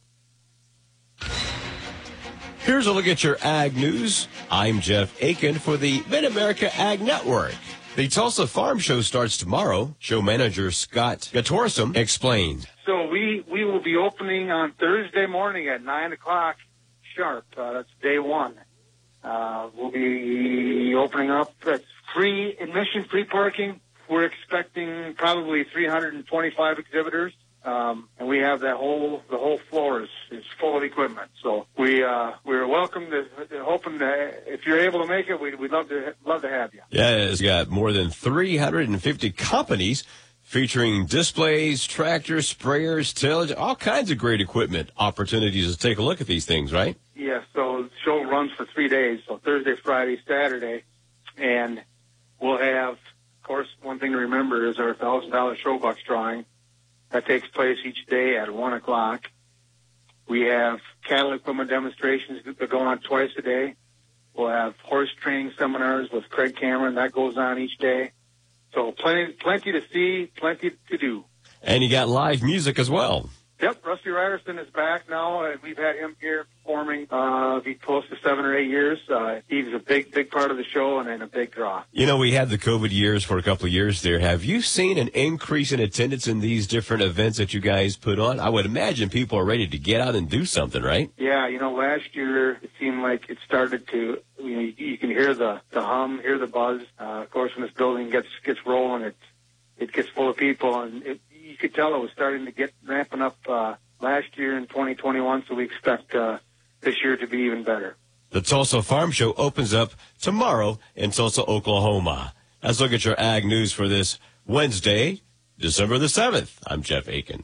Here's a look at your ag news. I'm Jeff Aiken for the Mid-America Ag Network. The Tulsa Farm Show starts tomorrow. Show manager Scott Gatorsum explained. So we will be opening on Thursday morning at 9 o'clock sharp. That's day one. We'll be opening up. That's free admission, free parking. We're expecting probably 325 exhibitors. And we have the whole floor is full of equipment. So we're welcome to hoping that if you're able to make it, we'd love to have you. Yeah, it's got more than 350 companies featuring displays, tractors, sprayers, tillage, all kinds of great equipment. Opportunities to take a look at these things, right? Yeah. So the show runs for 3 days. So Thursday, Friday, Saturday, and we'll have, of course, one thing to remember is our $1,000 show bucks drawing. That takes place each day at 1 o'clock. We have cattle equipment demonstrations that go on twice a day. We'll have horse training seminars with Craig Cameron. That goes on each day. So plenty to see, plenty to do. And you got live music as well. Yep, Rusty Ryerson is back now, and we've had him here performing close to 7 or 8 years. He's a big part of the show and a big draw. You know, we had the COVID years for a couple of years there. Have you seen an increase in attendance in these different events that you guys put on? I would imagine people are ready to get out and do something, right? Yeah, last year it seemed like it started to, you can hear the hum, hear the buzz. Of course, when this building gets rolling, it gets full of people, and you could tell it was starting to get ramping up last year in 2021, so we expect this year to be even better. The Tulsa Farm Show opens up tomorrow in Tulsa, Oklahoma. Let's look at your ag news for this Wednesday, December the 7th. I'm Jeff Aiken.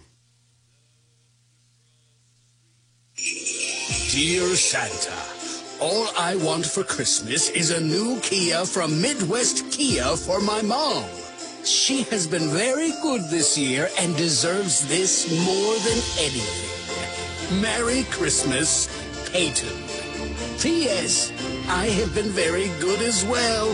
Dear Santa, all I want for Christmas is a new Kia from Midwest Kia for my mom. She has been very good this year and deserves this more than anything. Merry Christmas, Peyton. P.S. I have been very good as well.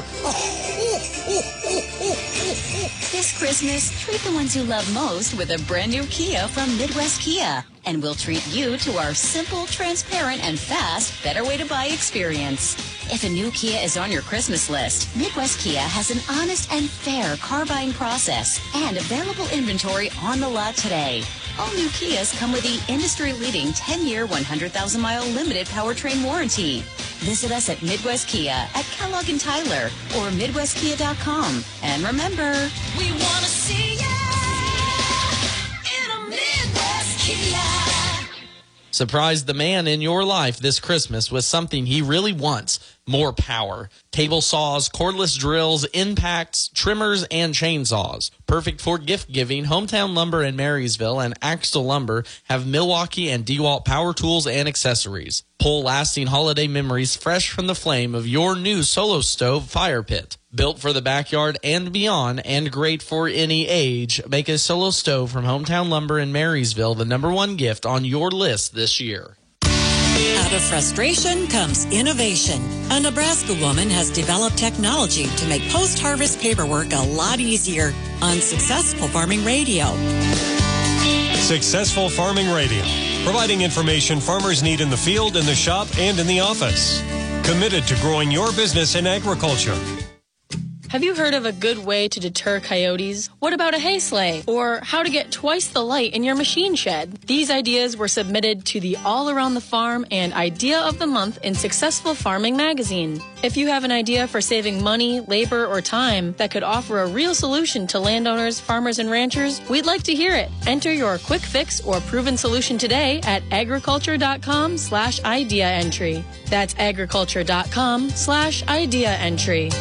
This Christmas, treat the ones you love most with a brand new Kia from Midwest Kia. And we'll treat you to our simple, transparent, and fast, better way to buy experience. If a new Kia is on your Christmas list, Midwest Kia has an honest and fair car buying process and available inventory on the lot today. All new Kias come with the industry-leading 10-year, 100,000-mile limited powertrain warranty. Visit us at Midwest Kia at Kellogg and Tyler or MidwestKia.com. And remember, we want to see you in a Midwest Kia. Surprise the man in your life this Christmas with something he really wants: more power. Table saws, cordless drills, impacts, trimmers, and chainsaws. Perfect for gift giving, Hometown Lumber in Marysville and Axtell Lumber have Milwaukee and DeWalt power tools and accessories. Pull lasting holiday memories fresh from the flame of your new Solo Stove fire pit. Built for the backyard and beyond, and great for any age, make a Solo Stove from Hometown Lumber in Marysville the #1 gift on your list this year. Out of frustration comes innovation. A Nebraska woman has developed technology to make post-harvest paperwork a lot easier on Successful Farming Radio. Successful Farming Radio, providing information farmers need in the field, in the shop, and in the office. Committed to growing your business in agriculture. Have you heard of a good way to deter coyotes? What about a hay sleigh? Or how to get twice the light in your machine shed? These ideas were submitted to the All Around the Farm and Idea of the Month in Successful Farming magazine. If you have an idea for saving money, labor, or time that could offer a real solution to landowners, farmers, and ranchers, we'd like to hear it. Enter your quick fix or proven solution today at agriculture.com/idea entry. That's agriculture.com/idea entry.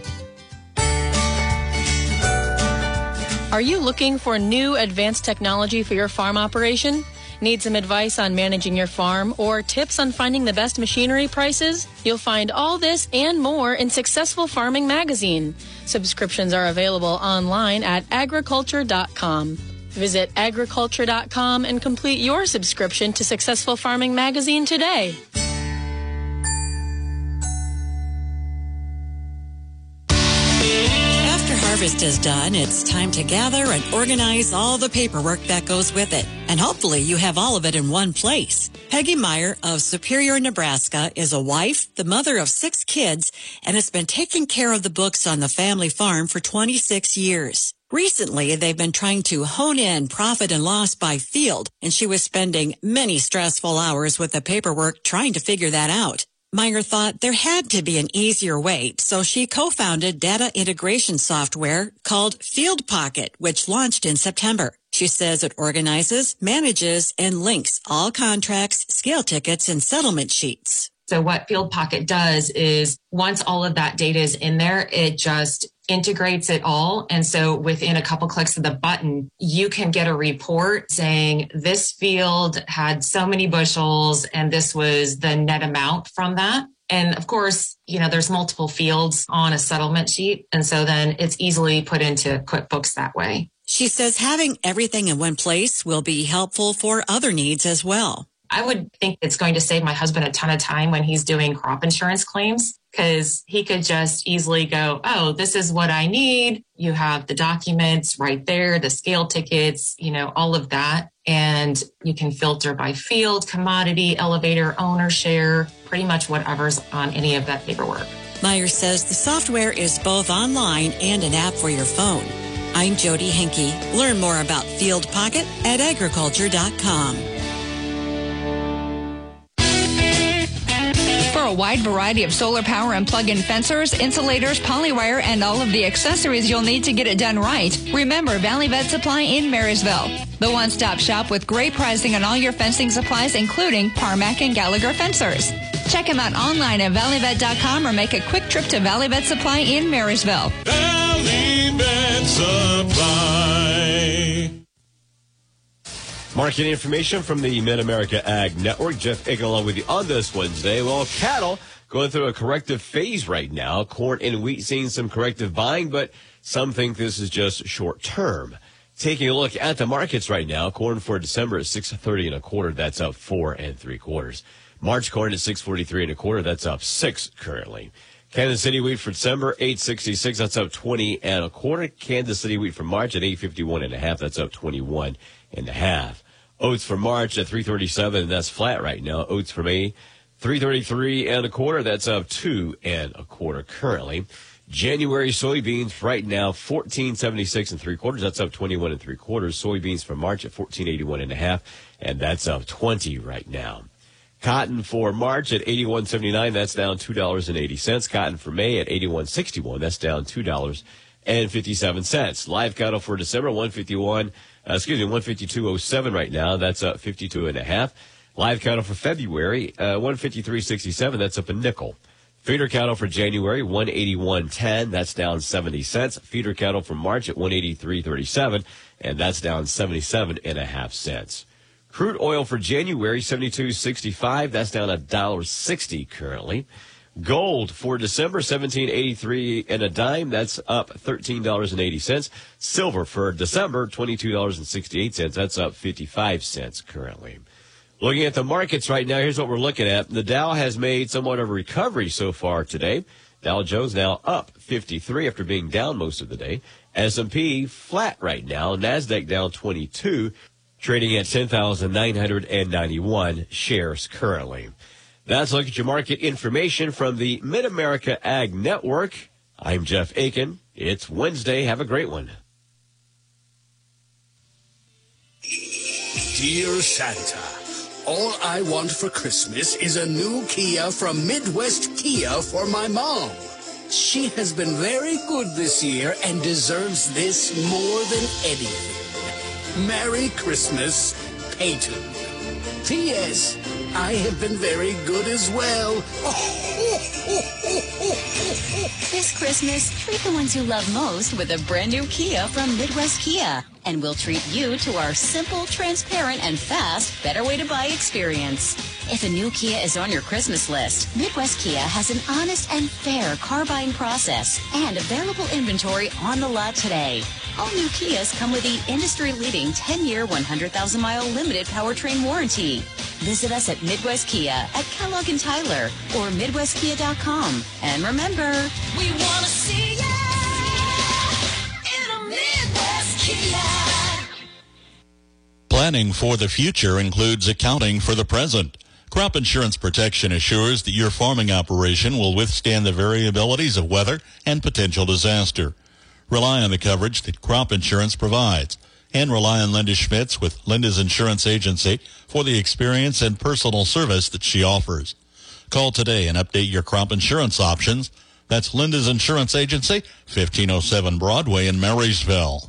Are you looking for new advanced technology for your farm operation? Need some advice on managing your farm or tips on finding the best machinery prices? You'll find all this and more in Successful Farming magazine. Subscriptions are available online at agriculture.com. Visit agriculture.com and complete your subscription to Successful Farming magazine today. Harvest is done, it's time to gather and organize all the paperwork that goes with it. And hopefully you have all of it in one place. Peggy Meyer of Superior, Nebraska is a wife, the mother of 6 kids, and has been taking care of the books on the family farm for 26 years. Recently, they've been trying to hone in profit and loss by field, and she was spending many stressful hours with the paperwork trying to figure that out. Meyer thought there had to be an easier way, so she co-founded data integration software called Field Pocket, which launched in September. She says it organizes, manages, and links all contracts, scale tickets, and settlement sheets. So what Field Pocket does is once all of that data is in there, it just integrates it all. And so within a couple clicks of the button, you can get a report saying this field had so many bushels and this was the net amount from that. And of course, there's multiple fields on a settlement sheet. And so then it's easily put into QuickBooks that way. She says having everything in one place will be helpful for other needs as well. I would think it's going to save my husband a ton of time when he's doing crop insurance claims, because he could just easily go, oh, this is what I need. You have the documents right there, the scale tickets, all of that. And you can filter by field, commodity, elevator, owner share, pretty much whatever's on any of that paperwork. Meyer says the software is both online and an app for your phone. I'm Jody Henke. Learn more about Field Pocket at agriculture.com. For a wide variety of solar power and plug-in fencers, insulators, polywire, and all of the accessories you'll need to get it done right, remember Valley Vet Supply in Marysville. The one-stop shop with great pricing on all your fencing supplies, including Parmac and Gallagher fencers. Check them out online at valleyvet.com or make a quick trip to Valley Vet Supply in Marysville. Valley Vet Supply. Marketing information from the Mid-America Ag Network. Jeff Aiken along with you on this Wednesday. Well, cattle going through a corrective phase right now. Corn and wheat seeing some corrective buying, but some think this is just short term. Taking a look at the markets right now, corn for December at 6.30 1/4. That's up 4 3/4. March corn at 6.43 1/4. That's up 6 currently. Kansas City wheat for December 8.66. That's up 20 1/4. Kansas City wheat for March at 8.51 1/2. That's up 21 1/2. Oats for March at 3.37. That's flat right now. Oats for May 3.33 1/4. That's up 2 1/4 currently. January soybeans right now 14.76 3/4. That's up 21 3/4. Soybeans for March at 14.81 1/2, and that's up 20 right now. Cotton for March at 81.79. That's down $2.80. Cotton for May at 81.61. That's down $2.57. Live cattle for December 152.07 right now. That's up 52 1/2. Live cattle for February 153.67. That's up a nickel. Feeder cattle for January, 181.10. That's down 70 cents. Feeder cattle for March at 183.37, and that's down 77.5 cents. Crude oil for January, 72.65. That's down $1.60 currently. Gold for December, 17.83 and a dime. That's up $13.80. Silver for December, $22.68. That's up 55 cents currently. Looking at the markets right now, here's what we're looking at. The Dow has made somewhat of a recovery so far today. Dow Jones now up 53 after being down most of the day. S&P flat right now. NASDAQ down 22, trading at 10,991 shares currently. That's a look at your market information from the Mid-America Ag Network. I'm Jeff Aiken. It's Wednesday. Have a great one. Dear Santa, all I want for Christmas is a new Kia from Midwest Kia for my mom. She has been very good this year and deserves this more than anything. Merry Christmas, Peyton. P.S. I have been very good as well. This Christmas, treat the ones you love most with a brand new Kia from Midwest Kia. And we'll treat you to our simple, transparent, and fast, better way to buy experience. If a new Kia is on your Christmas list, Midwest Kia has an honest and fair car buying process and available inventory on the lot today. All new Kias come with the industry-leading 10-year, 100,000-mile limited powertrain warranty. Visit us at Midwest Kia at Kellogg and Tyler or MidwestKia.com. And remember, We want to see ya in a Midwest Kia. Planning for the future includes accounting for the present. Crop Insurance Protection assures that your farming operation will withstand the variabilities of weather and potential disaster. Rely on the coverage that Crop Insurance provides, and rely on Linda Schmitz with Linda's Insurance Agency for the experience and personal service that she offers. Call today and update your crop insurance options. That's Linda's Insurance Agency, 1507 Broadway in Marysville.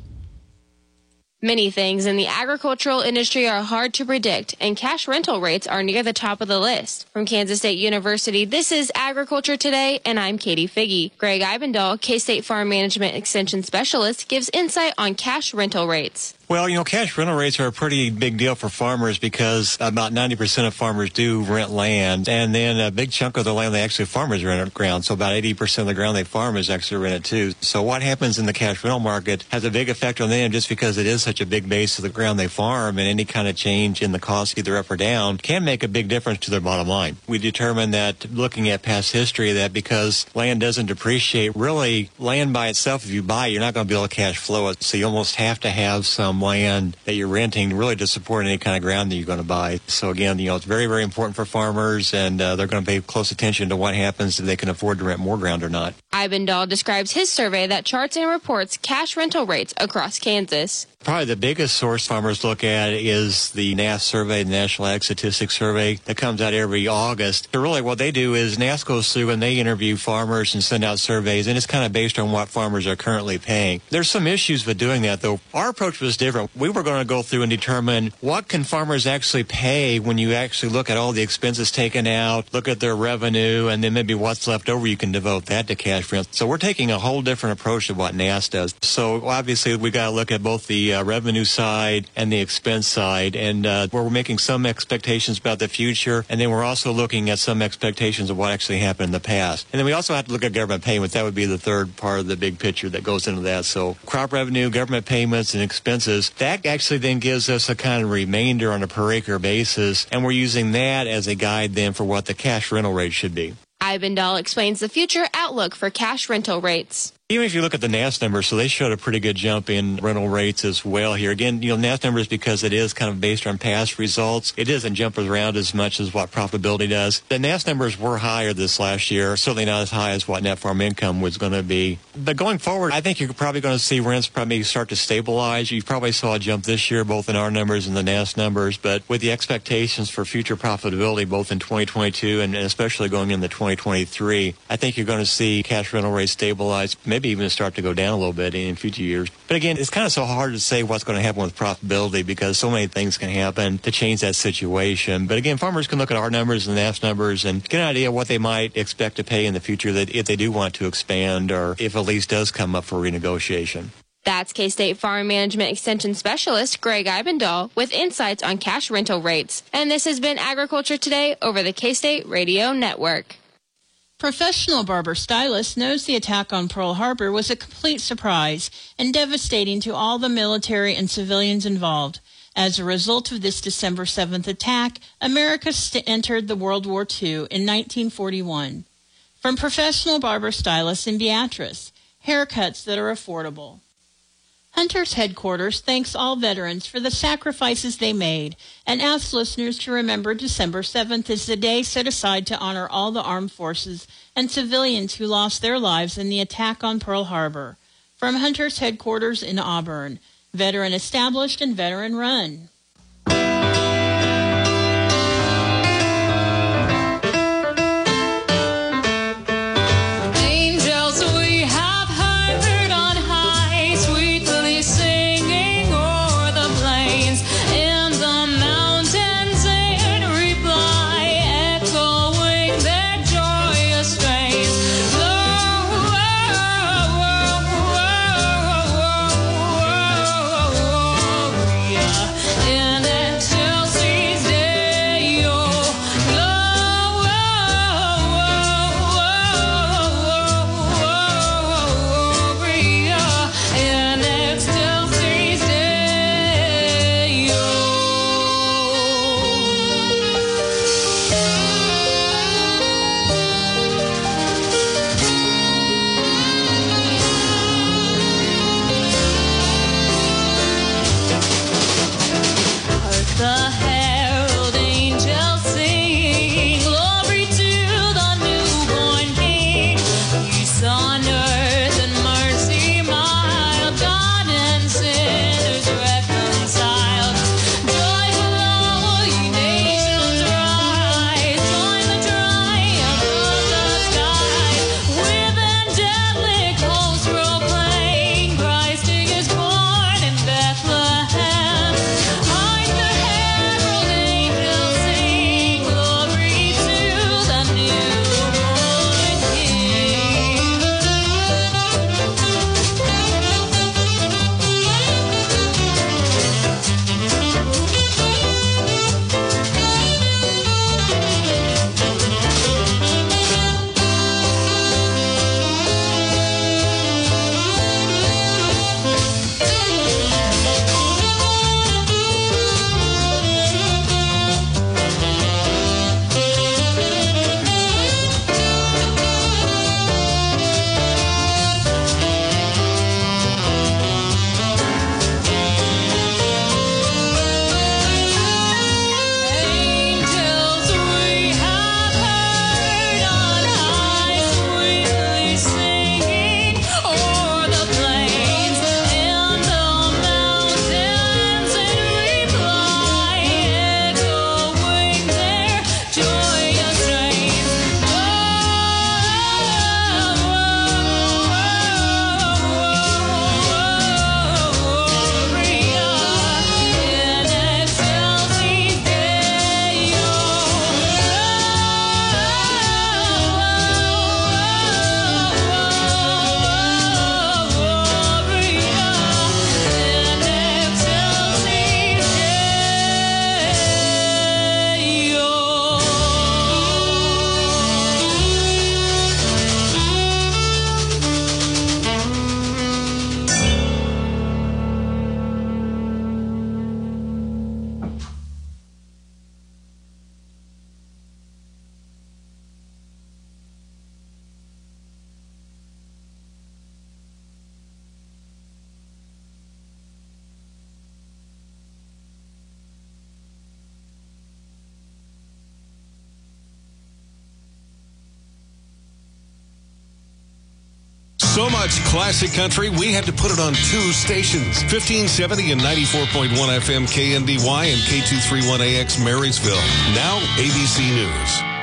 Many things in the agricultural industry are hard to predict, and cash rental rates are near the top of the list. From Kansas State University, this is Agriculture Today, and I'm Katie Figge. Greg Eibendahl, K-State Farm Management Extension Specialist, gives insight on cash rental rates. Well, cash rental rates are a pretty big deal for farmers because about 90% of farmers do rent land, and then a big chunk of the land they actually farm is rented ground. So about 80% of the ground they farm is actually rented too. So what happens in the cash rental market has a big effect on them just because it is such a big base of the ground they farm, and any kind of change in the cost, either up or down, can make a big difference to their bottom line. We determined that looking at past history that because land doesn't depreciate, really land by itself, if you buy it, you're not going to be able to cash flow it. So you almost have to have some land that you're renting really to support any kind of ground that you're going to buy. So again, it's very, very important for farmers, and they're going to pay close attention to what happens if they can afford to rent more ground or not. Eibendahl describes his survey that charts and reports cash rental rates across Kansas. Probably the biggest source farmers look at is the NASS survey, the National Ag Statistics Survey, that comes out every August. So really what they do is NASS goes through and they interview farmers and send out surveys, and it's kind of based on what farmers are currently paying. There's some issues with doing that, though. Our approach was different. We were going to go through and determine what can farmers actually pay when you actually look at all the expenses taken out, look at their revenue, and then maybe what's left over, you can devote that to cash rent. So we're taking a whole different approach to what NASS does. So obviously we got to look at both the revenue side and the expense side, and we're making some expectations about the future, and then we're also looking at some expectations of what actually happened in the past. And then we also have to look at government payments. That would be the third part of the big picture that goes into that. So crop revenue, government payments, and expenses basis. That actually then gives us a kind of remainder on a per acre basis, and we're using that as a guide then for what the cash rental rate should be. Eibendahl explains the future outlook for cash rental rates. Even if you look at the NASS numbers, so they showed a pretty good jump in rental rates as well here. Again, NASS numbers, because it is kind of based on past results, it doesn't jump around as much as what profitability does. The NASS numbers were higher this last year, certainly not as high as what net farm income was going to be. But going forward, I think you're probably going to see rents probably start to stabilize. You probably saw a jump this year, both in our numbers and the NASS numbers, but with the expectations for future profitability, both in 2022 and especially going into 2023, I think you're going to see cash rental rates stabilize, maybe even start to go down a little bit in future years. But again, it's kind of so hard to say what's going to happen with profitability because so many things can happen to change that situation. But again, farmers can look at our numbers and the NASS numbers and get an idea of what they might expect to pay in the future that if they do want to expand or if a lease does come up for renegotiation. That's K-State Farm Management Extension Specialist Greg Eibendahl with insights on cash rental rates. And this has been Agriculture Today over the K-State Radio Network. Professional barber stylist knows the attack on Pearl Harbor was a complete surprise and devastating to all the military and civilians involved. As a result of this December 7th attack, America entered the World War II in 1941. From professional barber stylist in Beatrice, haircuts that are affordable. Hunter's Headquarters thanks all veterans for the sacrifices they made and asks listeners to remember December 7th is the day set aside to honor all the armed forces and civilians who lost their lives in the attack on Pearl Harbor. From Hunter's Headquarters in Auburn, veteran established and veteran run. So much classic country, we had to put it on two stations, 1570 and 94.1 FM KNDY and K231AX Marysville. Now ABC News.